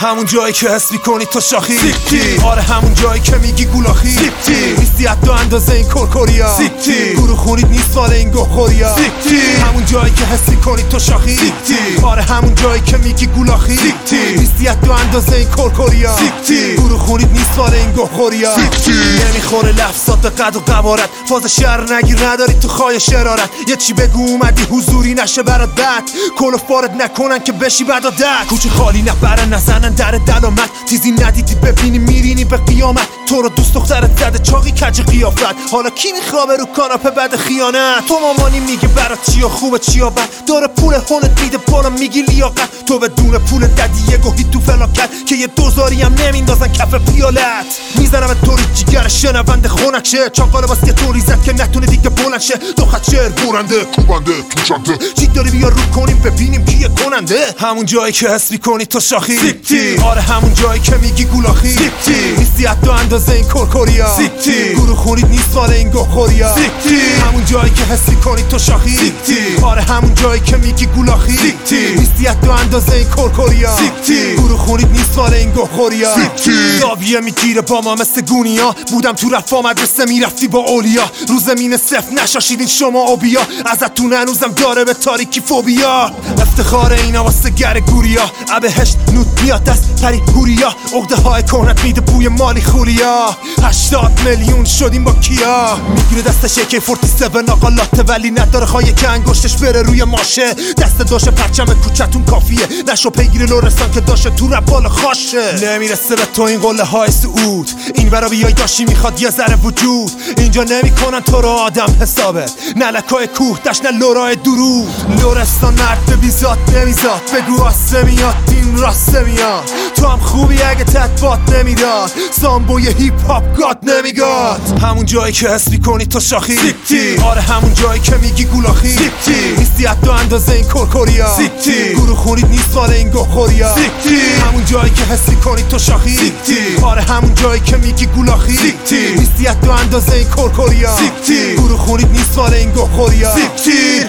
همون جایی که حس میکنی تو شاخی سیکتی، آره همون جایی که میگی گولاخی سیکتی، نیستی حتی اندازه این کرکوریا سیکتی، گروه خونید نیست مال این گوخوریا سیکتی، همون جایی که حس میکنی تو شاخی سیکتی، آره همون جایی که میگی گولاخی سیکتی، نیستی حتی اندازه این کرکوریا سیکتی، گروه خونید نیست مال این گوخوریا سیکتی، نمیخوره لفظات به قد و قوارت، فاز شعر نگیر نداری تو خواهی شرارت، یه چی بگو اومدی حضوری نشه برات بد، کل فارد نکنن که بشی بعد عادت، کوچه خالی نبرن نزنن در دلامت، تیزی ندیدی ببینی میرینی به قیامت، تو رو دوست دخترت زده چاقی کج قیافت، حالا کی میخوابه رو کاناپه بعد خیانت، تو مامانی میگه برات چیا خوبه چیا بد، داره پول هونت میده بالا میگی لیاقت، تو بدون پول ددی یه گوهی تو فلاکت که یه دوزاری هم نمیندازن کف پیالت، میزنم به طوری جیگر شنونده خونکشه، چاقاله واسه یه طوری زد که نتونه دیگه بلند شه، دو خط شعر برنده کوبنده توشنده، چی داری بیا رو کنیم ببینیم کیه کننده، همون جایی که حس میکنی تو شاخی سیکتی، آره همون جایی که میگی گولاخی سیکتی، نیستی حتی اندازه این کرکوریا سیکتی، گروه خونید نیست مال این گوخوریا سیکتی، همون جایی که حس میکنی تو شاخی سیکتی، آره همون جایی که میگی گولاخی سیکتی، نیستی حتی اندازه این کرکوریا سیکتی، گروه خونید نیست مال این گوخوریا سیکتی، زاویه میگیره با ما مثل گونیا، بودم تو رفا مدرسه میرفتی با اولیا، رو زمین صفر نشاشیدین شما اوبیا، ازتون هنوزم داره به تاریکی فوبیا، افتخار اینا واسه گر گوریا، ابهشت نوت میاد دست پری گوریا، عقده های کهنت میده بوی مالی خولیا، 80 میلیون شدیم با کیا، میگیره دستش AK 47 آقالاته ولی نداره خواهی که انگشتش بره روی ماشه، دست داشه پرچم کوچتون کافیه، نشو پیگیر لورستان که داشه تو رب بالا خاشه، نمیرسه به تو این قله های سعود، این برا بیای داشی میخواد یه ذره وجود، اینجا نمیکنن تو رو آدم حسابت، نه لکای کوه دشت نه لورای درود، لورستان مرد بیزاد نمیزاد، بگو آسه میاد این راسته میاد، تو هم خوبی اگه تطبات نمیداد، سامبوی هیپ هاپ گاد نمیگاد، همون جایی که حس میکنی تو شاخی سیکتی، آره همون جایی که میگی گولاخی سیکتی، نیستی حتی اندازه این کرکوریا سیکتی، گروه خونید نیست مال این گوخوریا سیکتی، همون جایی که حس میکنی تو شاخی سیکتی، آره همون جایی که میگی گولاخی سیکتی، نیستی حتی اندازه این کرکوریا سیکتی، گروه خونید نیست مال این گوخوریا سیکتی.